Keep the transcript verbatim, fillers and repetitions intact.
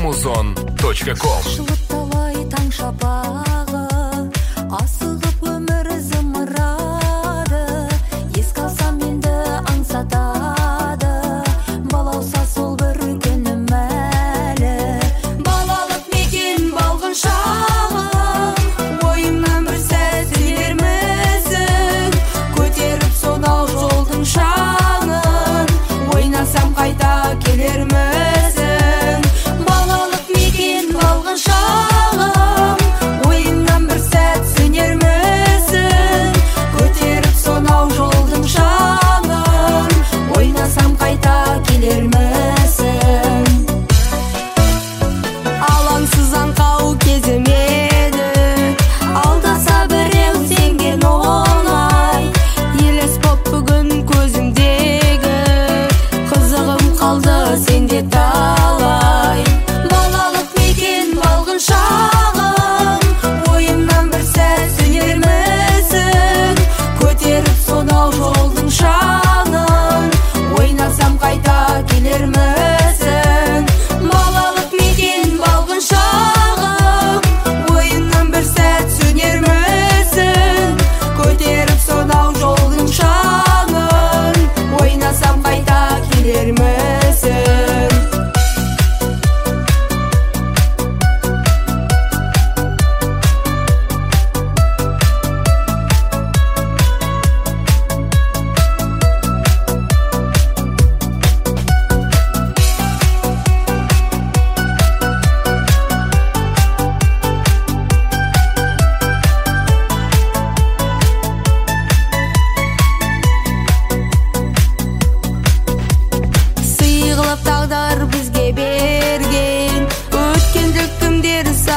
музон точка ком. Талай таң шапағы, асығып өмір зымырады, еске алсам енді аңсатады, балауса сол бір күнім әлі. Балалық мекен балғын шағым, ойымнан бір сәт сүйермісің, көтеріп сонау жолдың шаңын, ойнасам қайта келермісің. Балалық мекен балғын шағым, ойымнан бір сәт сөнермісің, көтеріп сонау жолдың шаңын, ойнасам қайта келермісің. Алаңсыз аңқау кезім еді, алдаса біреу сенген оңай, елес боп бүгін көзімдегі, қызығым қалды сенде талай. Балалық мекен балғын шағым, ойымнан бір сәт сөнермісің, көтеріп сонау жолдың шаңын, ойнасам қайта келермісің. Балалық мекен балғын шағым, ойымнан бір сәт сөнермісің, көтеріп сонау жолдың шаңын, ойнасам қайта келермісің. Сыйғылып тағдыр бізге берген, өткендік күндер